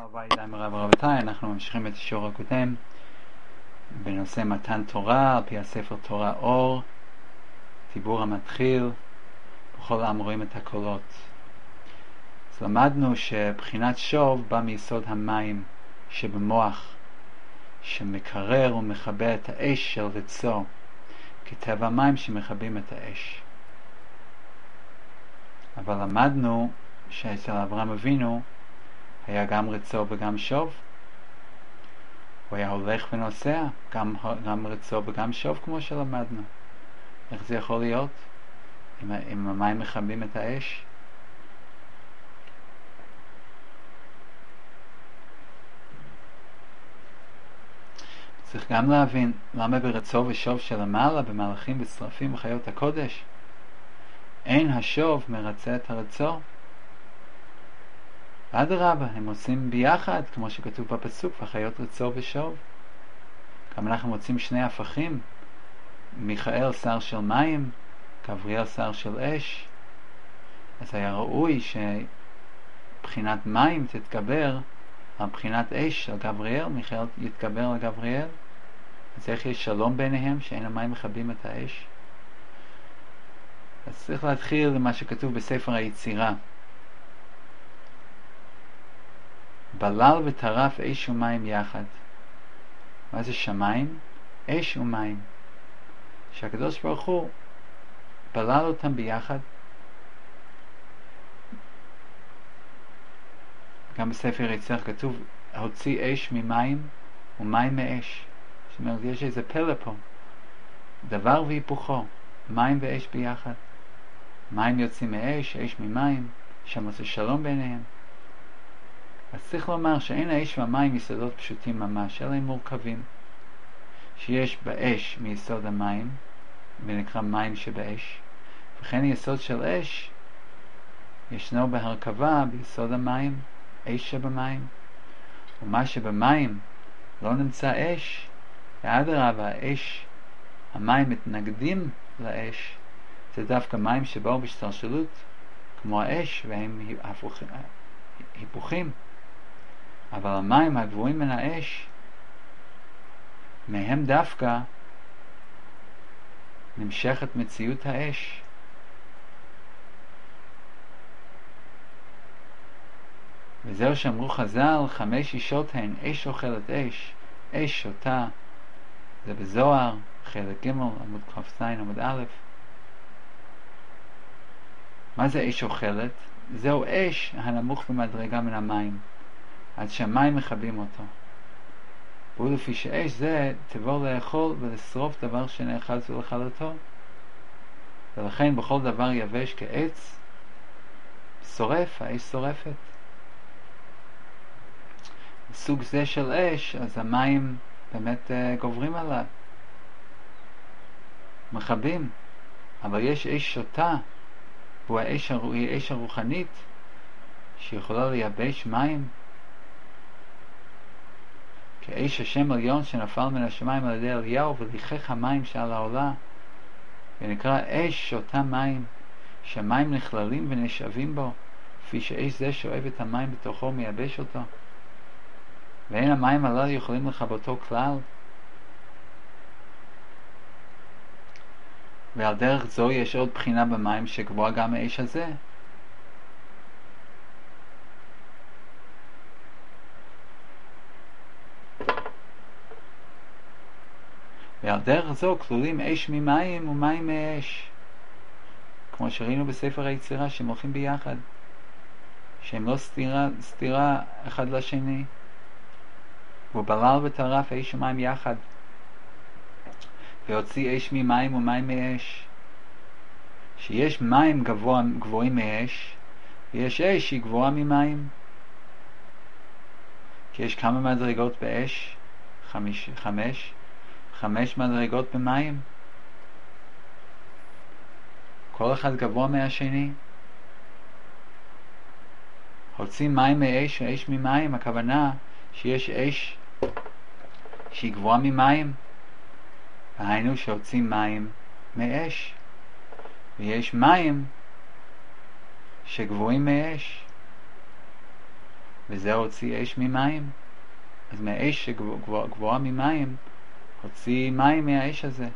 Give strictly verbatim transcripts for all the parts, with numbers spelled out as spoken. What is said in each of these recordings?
הרב מרב רבותיי, אנחנו ממשיכים את השיעור הקודם בנושא מתן תורה על פי הספר תורה אור, דיבור המתחיל, בכל עם רואים את הקולות. אז למדנו שבחינת שוב בא מיסוד המים שבמוח, שמקרר ומחבר את האש של רצו, כטבע המים שמחבים את האש. אבל למדנו שאצל אברהם אבינו היה גם רצו וגם שוב. הוא היה הולך ונוסע, גם, גם רצו וגם שוב, כמו שלמדנו. איך זה יכול להיות? אם, אם המים מחבים את האש? צריך גם להבין למה ברצו ושוב שלמעלה, במלאכים ושרפים וחיות הקודש, אין השוב מרצה את הרצו. אדרבה, הם עושים ביחד, כמו שכתוב בפסוק, וחיות רצו ושוב. גם אנחנו מוצאים שני הפכים, מיכאל שר של מים, גבריאל שר של אש. אז היה ראוי שבחינת מים תתגבר על בחינת אש של גבריאל, מיכאל יתגבר על גבריאל. אז איך יש שלום ביניהם, שאין המים מכבים את האש? אז צריך להתחיל למה שכתוב בספר היצירה. בלל וטרף אש ומים יחד. מה זה שמיים? אש ומים. שהקדוש ברוך הוא בלל אותם ביחד. גם בספר היצירה כתוב הוציא אש ממים ומים מאש. זאת אומרת, יש איזה פלא פה, דבר והיפוכו, מים ואש ביחד. מים יוצאים מאש, אש ממים, שם עושה שלום ביניהם. אז צריך לומר שאין האש והמים יסודות פשוטים ממש, אלא הם מורכבים. שיש באש מיסוד המים, ונקרא מים שבאש, וכן יסוד של אש ישנו בהרכבה ביסוד המים, אש שבמים. ומה שבמים לא נמצא אש, ואדרבה, האש, המים מתנגדים לאש, זה דווקא מים שבאו בהשתלשלות כמו האש, והם היפוכים. אבל המים הגבוהים מן האש, מהם דווקא נמשכת מציאות האש. וזהו שאמרו חז"ל, חמש אישות הן אש אוכלת אש, אש שותה. זה בזוהר, חלק ג' עמוד כ"ז עמוד א'. מה זה אש אוכלת? זהו אש הנמוך במדרגה מן המים, עד שהמים מכבים אותו. והוא לפי שאש זה תבוא לאכול ולשרוף דבר שנאחז ולכלתו. ולכן בכל דבר יבש כעץ שורף, האש שורפת. בסוג זה של אש, אז המים באמת uh, גוברים עליו, מכבים. אבל יש אש שותה, והוא האש, היא האש הרוחנית, שיכולה לייבש מים. כאש השם עליון שנפל מן השמיים על ידי אליהו וליחך המים שעל העולה, ונקרא אש שותה מים, שהמים נכללים ונשאבים בו, לפי שאש זה שואב את המים בתוכו מייבש אותו, ואין המים הללו יכולים לכבותו כלל. ועל דרך זו יש עוד בחינה במים שגבוהה גם האש הזה. ועל דרך זו כלולים אש ממים ומים מאש, כמו שראינו בספר היצירה, שהם הולכים ביחד, שהם לא סתירה, סתירה אחד לשני. והוא בלל וטרף אש ומים יחד, והוציא אש ממים ומים מאש. שיש מים גבוה, גבוהים מאש, ויש אש שהיא גבוהה ממים. כי יש כמה מדרגות באש? חמש, חמש, חמש מדרגות במים. כל אחד גבוה מהשני. הוציא מים מאש ואש ממים, הכוונה שיש אש שהיא גבוהה ממים, היינו שהוצאים מים מאש, ויש מים שגבוהים מאש. וזה הוציא אש ממים. אז מהאש שגבוהה גבוה ממים, הוציא מים מהאש הזה.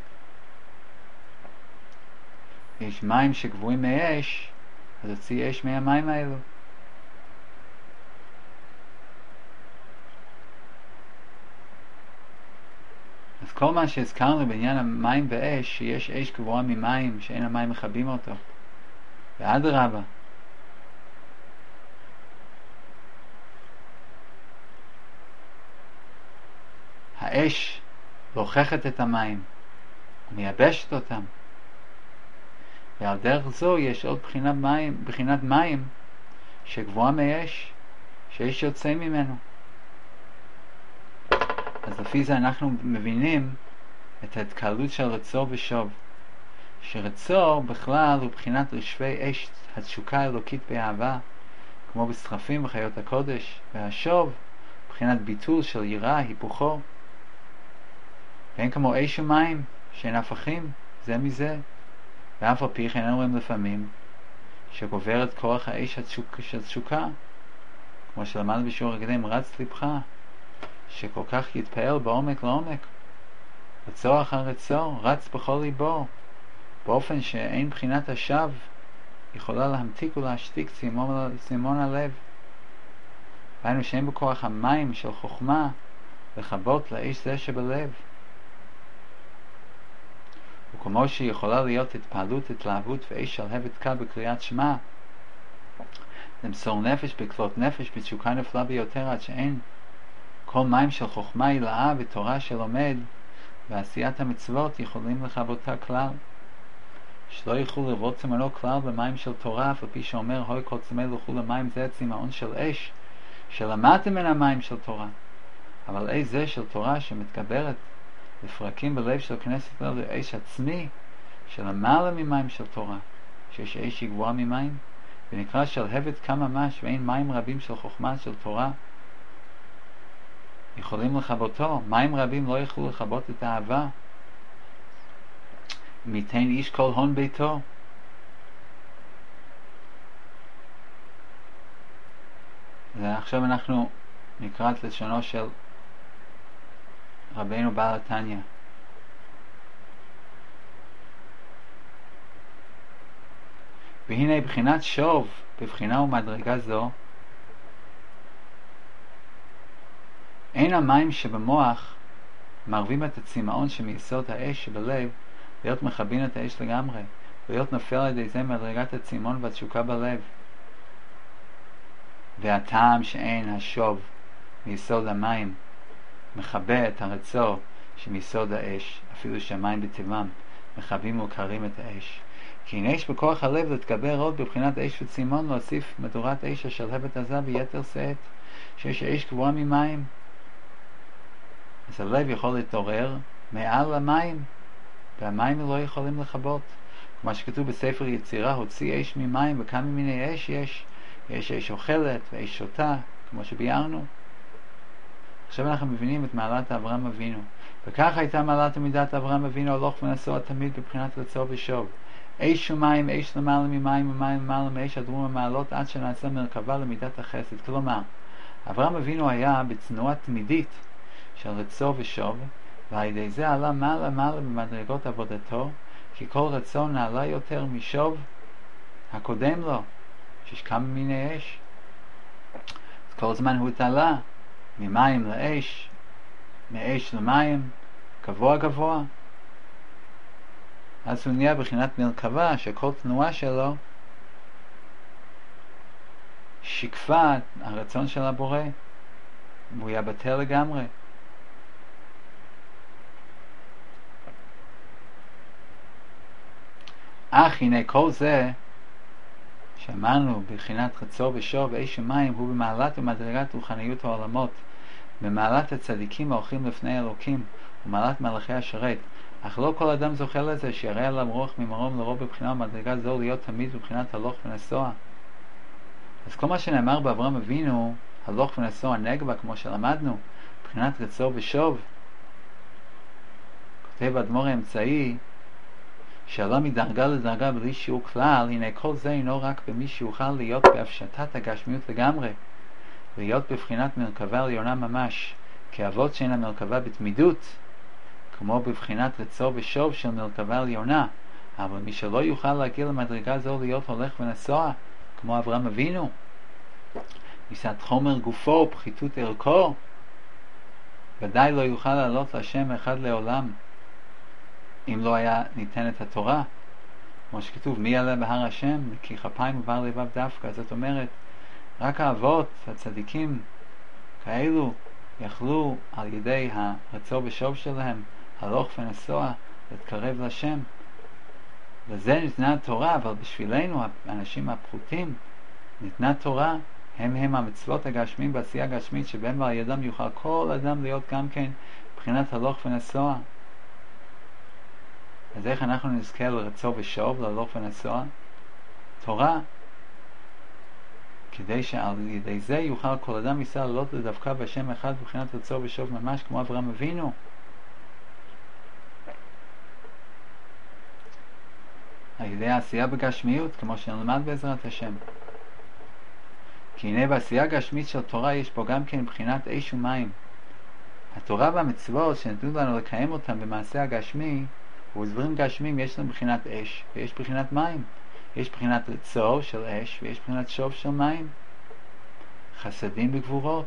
יש מים שגבוהים מאש, אז הוציא אש מהמים האלו. אז כל מה שהזכרנו בעניין המים ואש, שיש אש גבוהה ממים, שאין המים מכבים אותו. ואדרבה, האש לוחכת את המים ומייבשת אותם, ועל דרך זו יש עוד בחינת מים, בחינת מים שגבוהה מאש, שאש יוצא ממנו. אז לפי זה אנחנו מבינים את ההתקלות של רצו ושוב, שרצו בכלל הוא בחינת רשפי אש, התשוקה האלוקית באהבה, כמו בסחפים וחיות הקודש, והשוב בחינת ביטול של יראה, היפוכו. ואין כמו אש ומים שאין הפכים זה מזה, ואף על פי כן אנו רואים לפעמים שגובר את כוח האש של התשוקה, כמו שלמדנו בשיעור הקודם, רץ לבך, שכל כך יתפעל בעומק לעומק, רצו אחר רצו, רץ בכל ליבו, באופן שאין בחינת השב יכולה להמתיק ולהשתיק צימון, צימון הלב. ראינו שאין בכוח המים של חוכמה לכבות לאש זה שבלב. וכמו שיכולה להיות התפעלות, התלהבות ואש שלהבת קל בקריאת שמע, למסור נפש בכלות נפש בתשוקה נפלאה ביותר, עד שאין כל מים של חוכמה הילאה ותורה שלומד ועשיית המצוות יכולים לכבותה כלל, שלא יוכלו לרבות צמאונו כלל במים של תורה, אף על פי שאומר הוי כל צמא לכו למים, זה צמאון של אש שלמדתם מן המים של תורה. אבל אש זה של תורה שמתגברת לפרקים בלב של כנסת לא, זה אש עצמי שלמעלה ממים של תורה, שיש אש גבוהה ממים, ונקרא שלהבת כמה ממש, ואין מים רבים של חוכמה של תורה יכולים לכבותו. מים רבים לא יכולו לכבות את האהבה. מיתן איש כל הון ביתו. ועכשיו אנחנו נקרא את לשונו של רבינו בעל התניא. והנה בחינת שוב בבחינה ומדרגה זו, אין המים שבמוח מערבים את הצמאון שמיסוד האש שבלב להיות מכבין את האש לגמרי, להיות נופל על ידי זה מדרגת הצמאון והתשוקה בלב. והטעם שאין השוב מיסוד המים מכבה את הרצו שמיסוד האש, אפילו שהמים בטבעם מכבים וקרים את האש. כי אין אש בכוח הלב להתגבר עוד בבחינת אש וצמאון, להוסיף מדורת אש השלהבת עזה ביתר שאת, שיש אש גבוהה ממים. אז הלב יכול להתעורר מעל המים, והמים לא יכולים לכבות. כמו שכתוב בספר יצירה, הוציא אש ממים, וכמה מיני אש יש. יש אש אוכלת ואש שותה, כמו שביארנו. עכשיו אנחנו מבינים את מעלת אברהם אבינו. וכך הייתה מעלת מידת אברהם אבינו, הלוך ונסוע תמיד בבחינת רצו ושוב. אש ומים, אש למעלה ממים ומים למעלה מאש, עדרו ממעלות עד שנעשה מרכבה למידת החסד. כלומר, אברהם אבינו היה בצנועה תמידית של רצו ושוב, ועל ידי זה עלה מעלה מעלה במדרגות עבודתו, כי כל רצו נעלה יותר משוב הקודם לו, שיש כמה מיני אש. אז כל זמן הוא תעלה ממים לאש, מאש למים, גבוה גבוה, אז הוא נהיה בחינת מרכבה שכל תנועה שלו שיקפה הרצון של הבורא, והוא היה בטל לגמרי. אך הנה כל זה שאמרנו בבחינת רצו ושוב אש ומים, הוא במעלת ומדרגת רוחניות העולמות, במעלת הצדיקים ההולכים לפני אלוקים ומעלת מלאכי השרת. אך לא כל אדם זוכה לזה, שיראה עליו רוח ממרום לרוב בבחינה ומדרגה זו להיות תמיד בבחינת הלוך ונסוע. אז כל מה שנאמר באברהם אבינו, הלוך ונסוע נגבה, כמו שלמדנו, בבחינת רצו ושוב, כותב האדמו"ר האמצעי, שעלה מדרגה לדרגה בלי שיעור כלל, הנה כל זה אינו רק במי שיוכל להיות בהפשטת הגשמיות לגמרי, להיות בבחינת מרכבה עליונה ממש, כאבות שאין המרכבה בתמידות, כמו בבחינת רצו ושוב של מרכבה עליונה, אבל מי שלא יוכל להגיע למדרגה זו להיות הולך ונסוע, כמו אברהם אבינו, ניסת חומר גופו ופחיתות ערכו, ודאי לא יוכל לעלות להשם אחד לעולם, אם לא היה ניתן את התורה. כמו שכתוב, מי יעלה בהר השם? כי כפיים ובר לבב דווקא. זאת אומרת, רק האבות, הצדיקים, כאלו, יכלו על ידי הרצו ושוב שלהם, הלוך ונסוע, להתקרב לשם. לזה ניתנה התורה, אבל בשבילנו, האנשים הפחותים, ניתנה תורה, הם הם המצוות הגשמיים בעשייה הגשמית, שבהם ועל ידם יוכל כל אדם להיות גם כן מבחינת הלוך ונסוע. אז איך אנחנו נזכה לרצו ושוב, להלוך ונסוע? תורה. כדי שעל ידי זה יוכל כל אדם ייסע לעלות לדווקא בשם אחד מבחינת רצו ושוב ממש כמו אברהם אבינו. על ידי העשייה בגשמיות, כמו שנלמד בעזרת השם. כי הנה בעשייה גשמית של תורה יש פה גם כן מבחינת אש ומים. התורה והמצוות שנתנו לנו לקיים אותם במעשה הגשמי, ובדברים גשמים יש לנו בחינת אש ויש בחינת מים. יש בחינת רצו של אש ויש בחינת שוב של מים. חסדים בגבורות.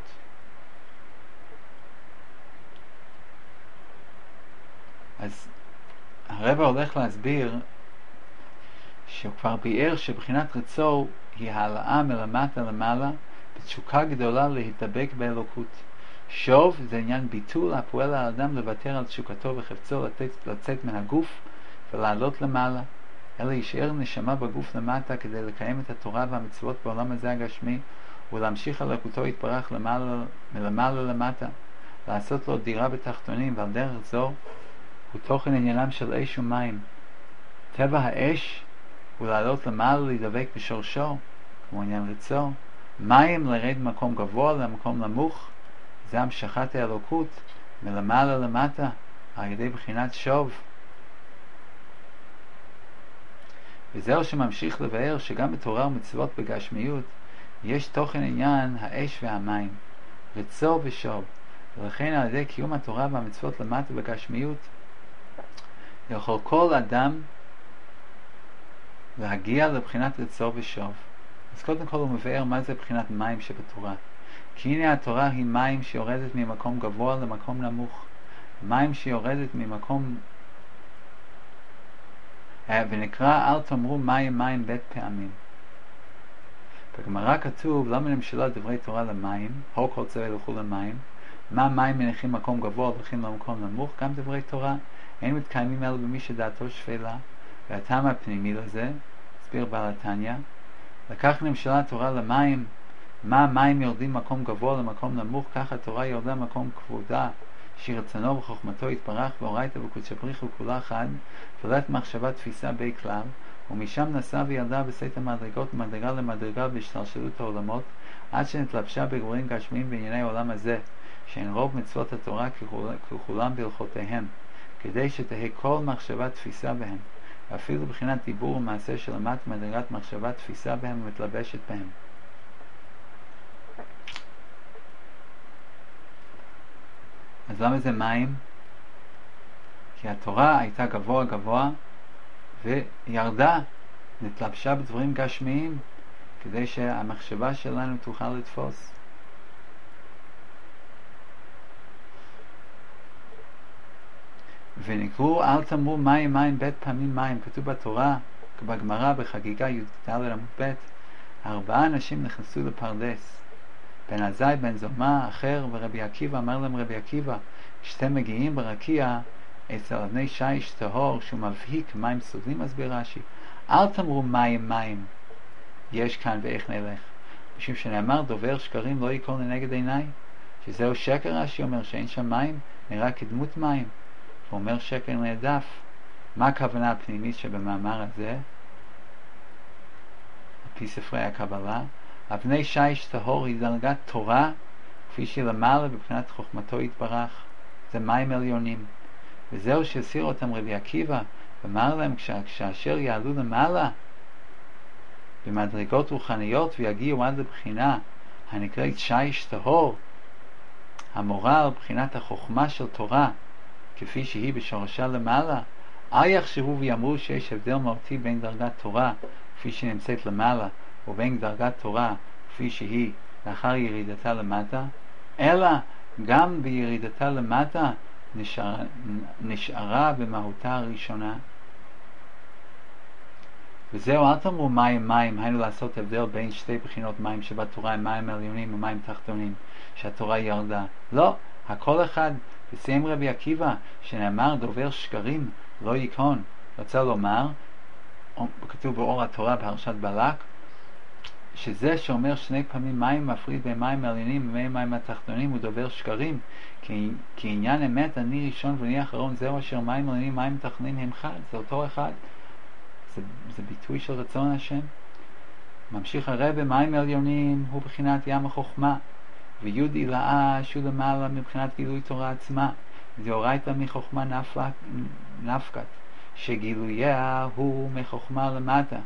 אז הרב הולך להסביר שהוא כבר ביאר שבחינת רצו היא העלאה מלמטה למעלה בתשוקה גדולה להתדבק באלוקות. שוב זה עניין ביטול הפועל על האדם לוותר על תשוקתו וחפצו לצאת, לצאת מן הגוף ולעלות למעלה, אלא יישאר נשמה בגוף למטה כדי לקיים את התורה והמצוות בעולם הזה הגשמי ולהמשיך על אלוקותו יתברך למעלה, מלמעלה למטה, לעשות לו דירה בתחתונים, ועל דרך זו הוא תוכן עניינם של אש ומים. טבע האש הוא לעלות למעלה להידבק בשורשו, כמו עניין רצו. מים לרד מקום גבוה למקום נמוך, זה המשכת האלוקות מלמעלה למטה על ידי בחינת שוב. וזהו שממשיך לבאר שגם בתורה ומצוות בגשמיות יש תוכן עניין האש והמים, רצו ושוב, ולכן על ידי קיום התורה והמצוות למטה בגשמיות יכול כל אדם להגיע לבחינת רצו ושוב. אז קודם כל הוא מבאר מה זה בחינת מים שבתורה. כי הנה התורה היא מים שיורדת ממקום גבוה למקום נמוך, מים שיורדת ממקום, ונקרא אל תאמרו מים מים בית פעמים. בגמרא כתוב למה נמשלה דברי תורה למים, הו כל צבא ילכו למים, מה מים מניחים מקום גבוה והולכים למקום נמוך? גם דברי תורה אין מתקיימים אלו במי שדעתו שפלה. והטעם הפנימי לזה, הסביר בעל התניא, לקח נמשלה התורה למים, מה המים יורדים מקום גבוה למקום נמוך, כך התורה יורדה מקום כבודה, שרצונו וחוכמתו יתברך ואורייתא וקודשא בריך הוא כולה חד, ולת מחשבה תפיסה בי כלל, ומשם נסע וירדה בסית המדרגות ממדרגה למדרגה בהשתלשלות העולמות, עד שנתלבשה בגבורים גשמיים בענייני העולם הזה, שהן רוב מצוות התורה ככולם בהלכותיהם, כדי שתהא כל מחשבה תפיסה בהם, ואפילו בחינת דיבור ומעשה שלמט מדרגת מחשבה תפיסה בהם ומתלבשת בהם. אז למה זה מים? כי התורה הייתה גבוה גבוה וירדה, נתלבשה בדברים גשמיים, כדי שהמחשבה שלנו תוכל לתפוס. ונקראו אל תאמרו מים מים בית פעמים מים. כתוב בתורה, בגמרא בחגיגה י"ד עמוד ב', ארבעה אנשים נכנסו לפרדס, בן עזאי, בן זומא, אחר ורבי עקיבא. אמר להם רבי עקיבא, כשאתם מגיעים ברקיע אצל אבני שיש טהור שהוא מבהיק מים סודלים, מסביר רש"י, אל תאמרו מים מים יש כאן ואיך נלך, משום שנאמר דובר שקרים לא יקול לנגד עיניי, שזהו שקר. רש"י אומר שאין שם מים, נראה כדמות מים, הוא אומר שקר נעדף. מה הכוונה הפנימית שבמאמר הזה? על פי ספרי הקבלה, אבני שיש טהור היא דרגת תורה כפי שהיא למעלה בבחינת חוכמתו יתברך, זה מים עליונים. וזהו שהסיר אותם רבי עקיבא ואמר להם, כשאשר יעלו למעלה במדרגות רוחניות ויגיעו עד לבחינה הנקראת שיש טהור, המורה על בחינת החוכמה של תורה, כפי שהיא בשורשה למעלה, אל יחשבו ויאמרו שיש הבדל מהותי בין דרגת תורה, כפי שהיא נמצאת למעלה, ובין דרגת תורה, כפי שהיא לאחר ירידתה למטה, אלא גם בירידתה למטה נשאר, נשארה במהותה הראשונה. וזהו, אל תאמרו מים מים, היינו לעשות הבדל בין שתי בחינות מים שבתורה הם מים עליונים ומים תחתונים, שהתורה ירדה. לא, הכל אחד. וסיים רבי עקיבא, שנאמר דובר שקרים לא ייכון, רוצה לומר, כתוב באור התורה בהרשת בלק, שזה שאומר שני פעמים מים מפריד בין מים עליונים ובין מים התחתונים הוא דובר שקרים, כי, כי עניין אמת אני ראשון ואני אחרון, זהו אשר מים עליונים מים תחתונים הם אחד, זה אותו אחד. זה, זה ביטוי של רצון השם. ממשיך הרב, מים עליונים הוא בחינת ים החוכמה, ויוד אילאה שהוא למעלה מבחינת גילוי תורה עצמה, דאורייתא מחוכמה נפק, נפקת, שגילויה הוא מחוכמה למטה.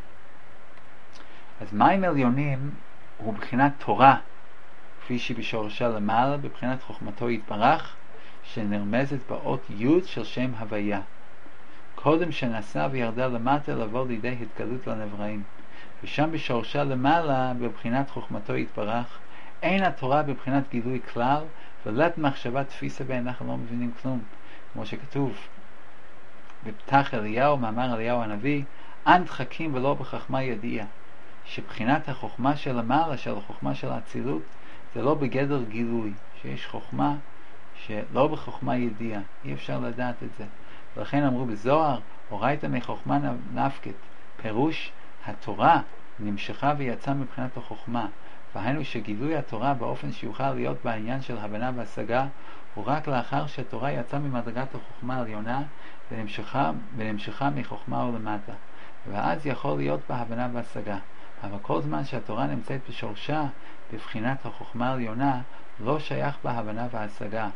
אז מים עליונים הוא בחינת תורה, כפי שהיא בשורשה למעלה, בבחינת חוכמתו יתברך, שנרמזת באות י' של שם הוויה. קודם שנסע וירדה למטה לבוא לידי התגלות לנבראים. ושם בשורשה למעלה, בבחינת חוכמתו יתברך, אין התורה בבחינת גילוי כלל, ולת מחשבה תפיסה בה אנחנו לא מבינים כלום. כמו שכתוב בפתח אליהו, מאמר אליהו הנביא, אנ דחקים ולא בחכמה ידיעה. שבחינת החוכמה של המעלה, של החוכמה של האצילות, זה לא בגדר גילוי, שיש חוכמה שלא בחוכמה ידיעה, אי אפשר לדעת את זה. ולכן אמרו בזוהר, אורייתא מחוכמה נפקת, פירוש התורה נמשכה ויצאה מבחינת החוכמה, והיינו שגילוי התורה באופן שיוכל להיות בעניין של הבנה והשגה, הוא רק לאחר שהתורה יצאה ממדרגת החוכמה העליונה ונמשכה, ונמשכה מחוכמה ולמטה, ואז יכול להיות בהבנה והשגה. אבל כל זמן שהתורה נמצאת בשורשה, בבחינת החוכמה העליונה, לא שייך בהבנה והשגה.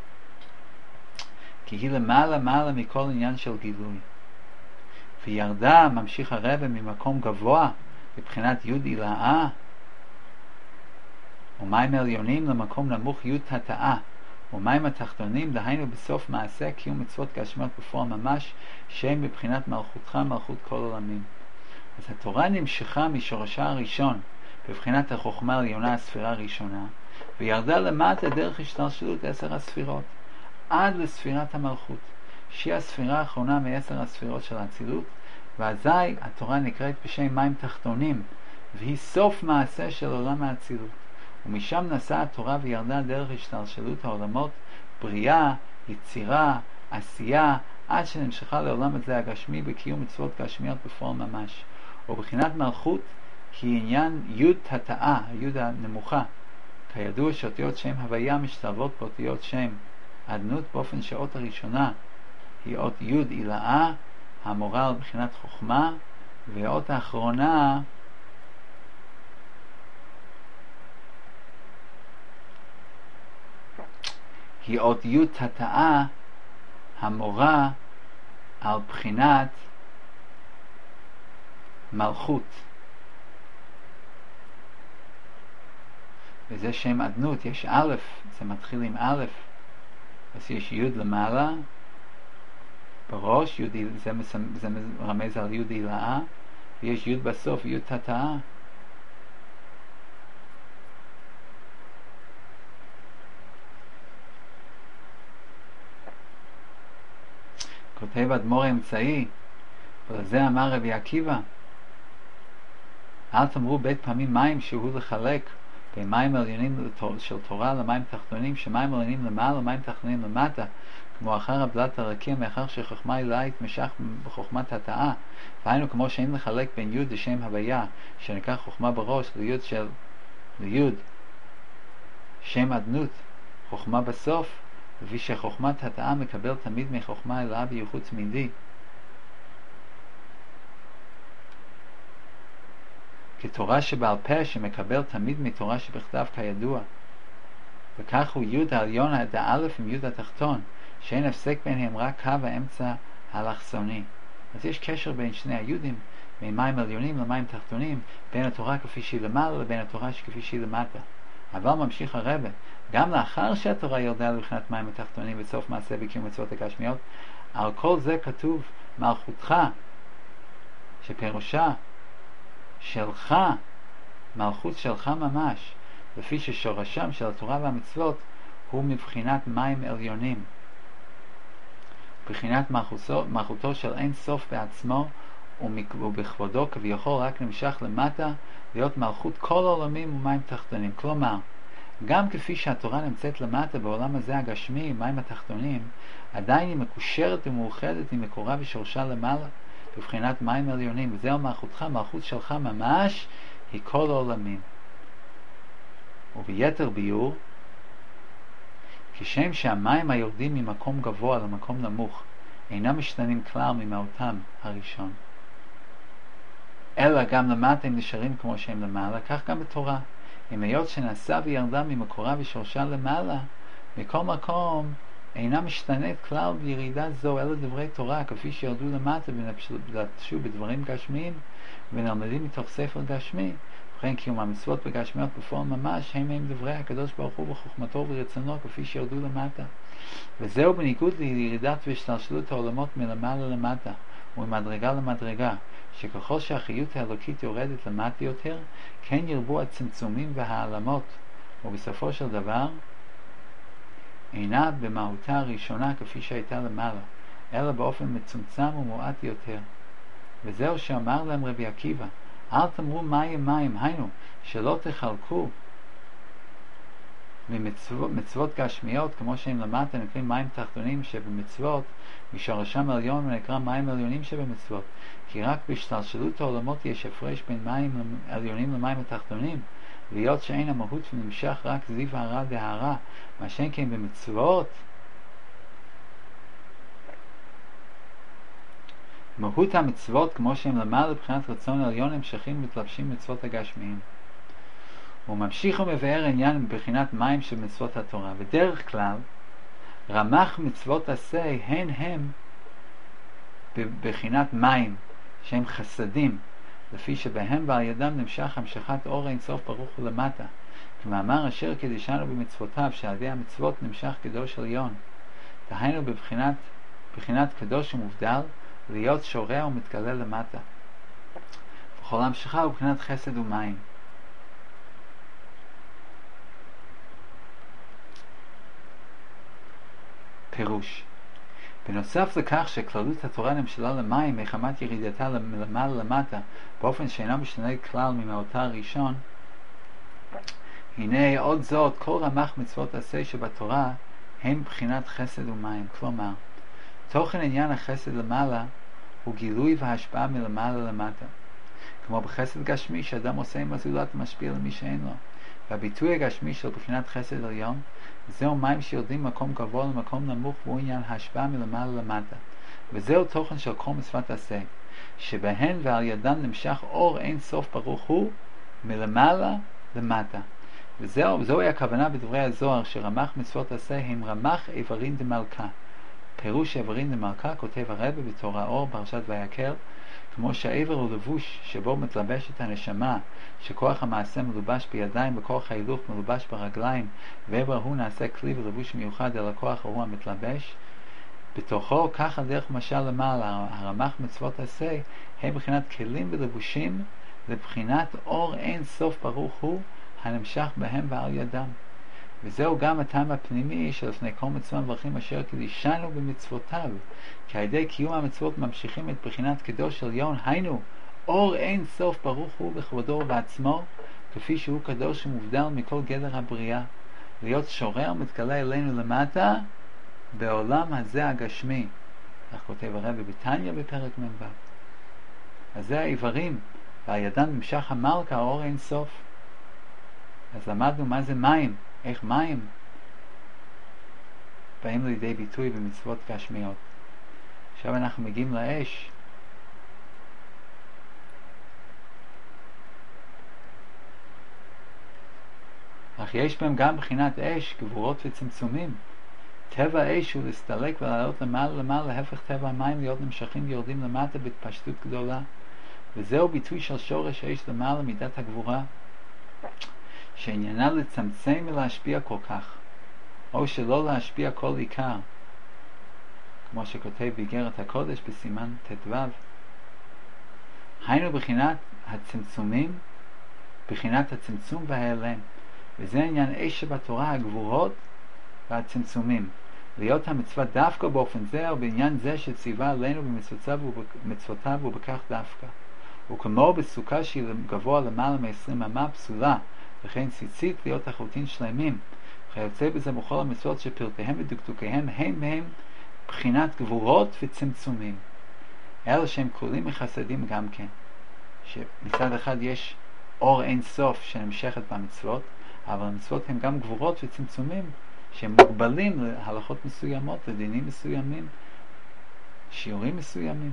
כי היא למעלה מעלה מכל עניין של גילוי. וירדה, ממשיך הרב, ממקום גבוה, בבחינת י' אילאה, ומים עליונים למקום נמוך י' תתאה, ומים התחתונים, דהיינו בסוף מעשה קיום מצוות גשמיות בפועל ממש, שהם בבחינת מלכותך מלכות כל עולמים. אז התורה נמשכה משורשה הראשון, בבחינת החוכמה העליונה הספירה הראשונה, וירדה למטה דרך השתלשלות עשר הספירות, עד לספירת המלכות, שהיא הספירה האחרונה מעשר הספירות של האצילות, ואזי התורה נקראת בשם מים תחתונים, והיא סוף מעשה של עולם האצילות. ומשם נסעה התורה וירדה דרך השתלשלות העולמות, בריאה, יצירה, עשייה, עד שנמשכה לעולם הזה הגשמי בקיום מצוות גשמיות בפועל ממש. ובחינת מלכות היא עניין י' תתאה, הי' הנמוכה. כידוע שאותיות שם הוויה משתלבות באותיות שם אדנות, באופן שאות הראשונה היא אות י' אילאה, המורה על בחינת חוכמה, והאות האחרונה היא אות י' תתאה, המורה על בחינת מלכות. וזה שם אדנות, יש א', זה מתחיל עם א', אז יש י' למעלה בראש, י', זה, זה רמז על י' אילאה, ויש י' בסוף, י' תתאה. כותב אדמו"ר האמצעי, ולזה אמר רבי עקיבא, אל תאמרו בית פעמים מים שהוא לחלק בין מים עליונים של תורה למים תחתונים, שמים עליונים למעלה ומים תחתונים למטה, כמו אחר הבלת הרקים, מאחר שחוכמה עילאה התמשך בחוכמת התאה, והיינו כמו שאין לחלק בין י' לשם הוויה, שנקרא חוכמה בראש, לי' של לי' שם אדנות, חוכמה בסוף, לפי שחוכמת התאה מקבל תמיד מחוכמה עילאה בייחוד תמידי. כתורה שבעל פה שמקבל תמיד מתורה שבכתב כידוע. וכך הוא י' העליון עד האלף עם י' התחתון, שאין הפסק ביניהם רק קו האמצע האלכסוני. אז יש קשר בין שני היודים, ממים עליונים למים תחתונים, בין התורה כפי שהיא למעלה לבין התורה כפי שהיא למטה. אבל ממשיך הרבה, גם לאחר שהתורה ירדה לבחינת מים התחתונים בסוף מעשה בקיום מצוות הגשמיות, על כל זה כתוב מלכותך, שפירושה שלך, מלכות שלך ממש, לפי ששורשם של התורה והמצוות הוא מבחינת מים עליונים, בחינת מלכותו, מלכותו של אין סוף בעצמו, ובכבודו כביכול רק נמשך למטה להיות מלכות כל העולמים ומים תחתונים. כלומר, גם כפי שהתורה נמצאת למטה בעולם הזה הגשמי, מים התחתונים, עדיין היא מקושרת ומאוחדת עם מקורה ושורשה למעלה, בבחינת מים עליונים, וזהו מלכותך, מלכות שלך ממש, היא כל העולמים. וביתר ביור, כשם שהמים היורדים ממקום גבוה למקום נמוך אינם משתנים כלל ממהותם הראשון, אלא גם למטה הם נשארים כמו שהם למעלה, כך גם בתורה. אם היות שנעשה וירדה ממקורה ושורשה למעלה, מכל מקום אינה משתנית כלל בירידה זו, אלא דברי תורה כפי שירדו למטה ונפשו בדברים גשמיים ונלמדים מתוך ספר גשמי. וכן קיום המצוות בגשמיות בפועל ממש הם הם דברי הקדוש ברוך הוא בחוכמתו ורצונו כפי שירדו למטה. וזהו בניגוד לירידת והשתלשלות העולמות מלמעלה למטה וממדרגה למדרגה, שככל שהחיות האלוקית יורדת למטה יותר, כן ירבו הצמצומים והעלמות, ובסופו של דבר אינה במהותה הראשונה כפי שהייתה למעלה, אלא באופן מצומצם ומועט יותר. וזהו שאמר להם רבי עקיבא, אל תאמרו מים מים, היינו שלא תחלקו ממצוות גשמיות כמו שהם למטה נקראים מים תחתונים שבמצוות, משורשם עליון ונקרא מים עליונים שבמצוות, כי רק בהשתלשלות העולמות יש הפרש בין מים עליונים למים התחתונים, והיות שאין המהות ונמשך רק זיו הערה דהערה, מה שאין כן במצוות מהות המצוות כמו שהם למעלה לבחינת רצון עליון המשכים ומתלבשים מצוות הגשמיים. הוא ממשיך ומבאר עניין מבחינת מים של מצוות התורה, ודרך כלל רמ"ח מצוות עשה הן הם בבחינת מים שהם חסדים, לפי שבהם ועל ידם נמשך המשכת אור אין סוף ברוך הוא למטה, כמאמר אשר קידשנו במצוותיו, שעל ידי המצוות נמשך קדוש עליון, דהיינו בבחינת בחינת קדוש ומובדל, להיות שורע ומתגלה למטה. וכל המשכה הוא בחינת חסד ומים. פירוש, בנוסף לכך שכללות התורה נמשלה למים מחמת ירידתה למעלה למטה באופן שאינה משתנה כלל ממהותה הראשון, הנה עוד זאת כל רמ"ח מצוות עשה שבתורה הם בחינת חסד ומים. כלומר, תוכן עניין החסד למעלה הוא גילוי והשפעה מלמעלה למטה, כמו בחסד גשמי שאדם עושה עם הזולת ומשפיע למי שאין לו. והביטוי הגשמי של בחינת חסד עליון זהו מים שיורדים מקום גבוה למקום נמוך, והוא עניין ההשפעה מלמעלה למטה. וזהו תוכן של כל מצוות עשה, שבהן ועל ידן נמשך אור אין סוף ברוך הוא מלמעלה למטה. וזהו, זוהי הכוונה בדברי הזוהר שרמ"ח מצוות עשה הם רמ"ח איברין דמלכה. פירוש איברין דמלכה כותב הרבי בתורה אור פרשת ויקל, כמו שהעבר הוא לבוש שבו מתלבשת הנשמה, שכוח המעשה מלובש בידיים וכוח ההילוך מלובש ברגליים, ועבר הוא נעשה כלי ולבוש מיוחד על הכוח ההוא המתלבש בתוכו, ככה דרך משל למעלה הרמ"ח מצוות עשה הם בחינת כלים ולבושים לבחינת אור אין סוף ברוך הוא הנמשך בהם ועל ידם. וזהו גם הטעם הפנימי שלפני כל מצווה מברכים אשר קידשנו במצוותיו, כי על ידי קיום המצוות ממשיכים את בחינת קדוש עליון, היינו אור אין סוף ברוך הוא בכבודו ובעצמו, כפי שהוא קדוש ומובדל מכל גדר הבריאה, להיות שורר מתגלה אלינו למטה בעולם הזה הגשמי. כך כותב הרבי בתניא בפרק מ"ו. אז זה העיוורים, ועל ידם נמשך המלכה אור אין סוף. אז למדנו מה זה מים, איך מים באים לידי ביטוי במצוות גשמיות. עכשיו אנחנו מגיעים לאש. אך יש בהם גם בחינת אש, גבורות וצמצומים. טבע אש הוא להסתלק ולעלות למעלה למעלה, להפך טבע המים להיות נמשכים ויורדים למטה בהתפשטות גדולה. וזהו ביטוי של שורש האש למעלה מידת הגבורה, שעניינה לצמצם ולהשפיע כל כך, או שלא להשפיע כל עיקר, כמו שכותב באיגרת הקודש בסימן ט"ו. היינו בחינת הצמצומים, בחינת הצמצום וההיעלם, וזה עניין אש שבתורה, הגבורות והצמצומים. להיות המצווה דווקא באופן זה, או בעניין זה שציווה עלינו במצוותיו ובכך דווקא. וכמו בסוכה שהיא גבוה למעלה מ-עשרים אמה פסולה, וכן ציצית להיות החוטין שלמים, וכיוצא בזה בכל המצוות שפרטיהם ודקדוקיהם הם הם בחינת גבורות וצמצומים. אלה שהם כלולים מחסדים גם כן, שמצד אחד יש אור אין סוף שנמשכת במצוות, אבל המצוות הם גם גבורות וצמצומים שהם מוגבלים להלכות מסוימות, לדינים מסוימים, שיעורים מסוימים.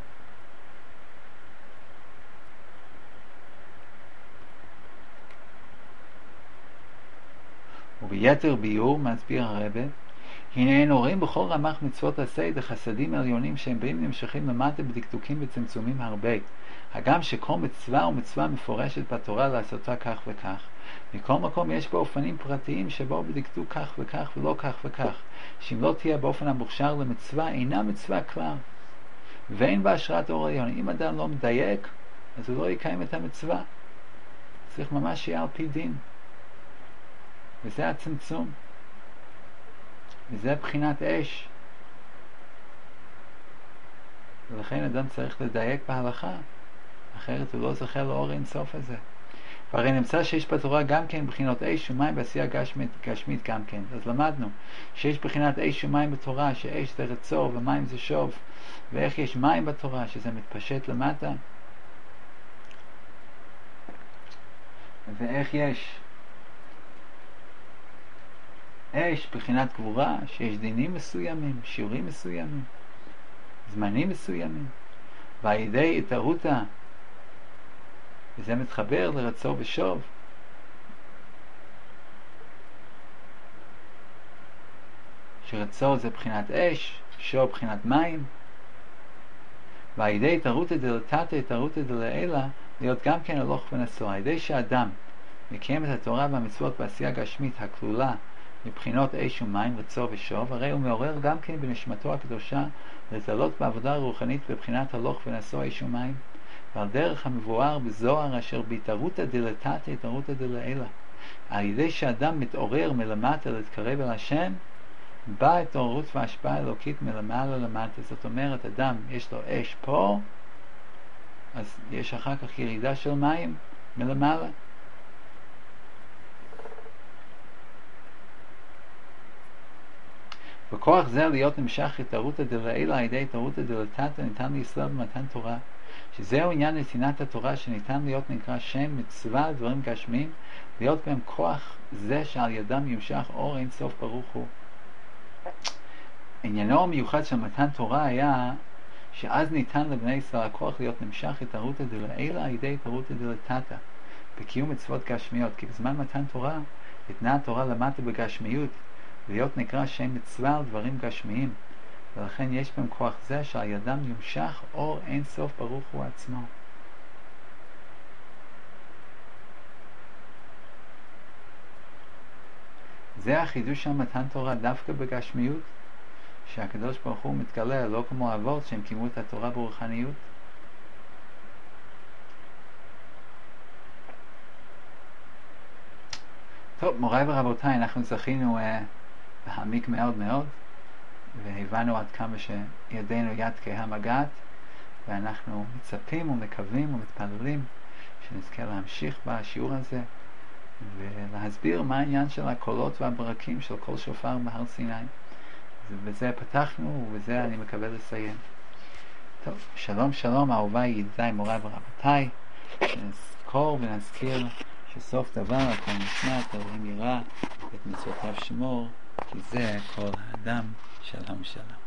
וביתר ביור מסביר הרבה, הנה אין רואים בכל רמ"ח מצוות עשה דחסדים עליונים שהם באים נמשכים למטה בדקדוקים וצמצומים הרבה, הגם שכל מצווה ומצווה מפורשת בתורה לעשותה כך וכך. מכל מקום יש באופנים פרטיים שבאו בדקדוק כך וכך ולא כך וכך, שאם לא תהיה באופן המוכשר למצווה אינה מצווה כלל, ואין בהשראת אור עליון. אם אדם לא מדייק אז הוא לא יקיים את המצווה, צריך ממש שיהיה על פי דין, וזה הצמצום, וזה בחינת אש. ולכן אדם צריך לדייק בהלכה, אחרת הוא לא זוכה לאור אין סוף הזה. והרי נמצא שיש בתורה גם כן בחינות אש ומים בעשייה גשמית, גשמית גם כן. אז למדנו שיש בחינת אש ומים בתורה, שאש זה רצור ומים זה שוב, ואיך יש מים בתורה שזה מתפשט למטה, ואיך יש אש בחינת גבורה, שיש דינים מסוימים, שיעורים מסוימים, זמנים מסוימים, ועל ידי התערותה, וזה מתחבר לרצור ושוב, שרצור זה בחינת אש, שוב בחינת מים, ועל ידי התערותה דלתתא התערותה דלעילא, להיות גם כן הלוך ונסוע. על ידי שאדם מקיים את התורה והמצוות בעשייה גשמית הכלולה מבחינות אש ומים, רצור ושוב, הרי הוא מעורר גם כן בנשמתו הקדושה לזלות בעבודה רוחנית בבחינת הלוך ונסוע אש ומים, ועל דרך המבואר בזוהר אשר בהתערותא דלתתא התערותא דלעילא. על ידי שאדם מתעורר מלמטה להתקרב אל השם, באה התעוררות והשפעה אלוקית מלמעלה למטה. זאת אומרת, אדם יש לו אש פה, אז יש אחר כך ירידה של מים מלמעלה. בכוח זה להיות נמשך התערותא דלעילא על ידי התערותא דלתתא ניתן לישראל במתן תורה, שזהו עניין נתינת התורה, שניתן להיות נקרא שם מצווה דברים גשמיים, להיות בהם כוח זה שעל ידם ימשך אור אין סוף ברוך הוא. עניינו המיוחד של מתן תורה היה שאז ניתן לבני ישראל הכוח להיות נמשך התערותא דלעילא על ידי התערותא דלתתא בקיום מצוות גשמיות, כי בזמן מתן תורה ניתנה התורה למטה בגשמיות, להיות נקרא שם מצווה על דברים גשמיים, ולכן יש בהם כוח זה שעל ידם ימשך אור אין סוף ברוך הוא עצמו. זה החידוש של מתן תורה דווקא בגשמיות, שהקדוש ברוך הוא מתגלה, לא כמו אבות שהם קיימו את התורה ברוחניות. טוב, מוריי ורבותיי, אנחנו זכינו uh, להעמיק מאוד מאוד, והבנו עד כמה שידינו יד כהה מגעת, ואנחנו מצפים ומקווים ומתפללים שנזכה להמשיך בשיעור הזה ולהסביר מה העניין של הקולות והברקים של כל שופר בהר סיני. ובזה פתחנו, ובזה אני מקווה לסיים. טוב, שלום שלום אהוביי ידידיי מוריי ורבותיי, שנזכור ונזכיר שסוף דבר הכל נשמע, אלוהים ירא את מצוותיו שמור, כי זה כל האדם. שלום שלום.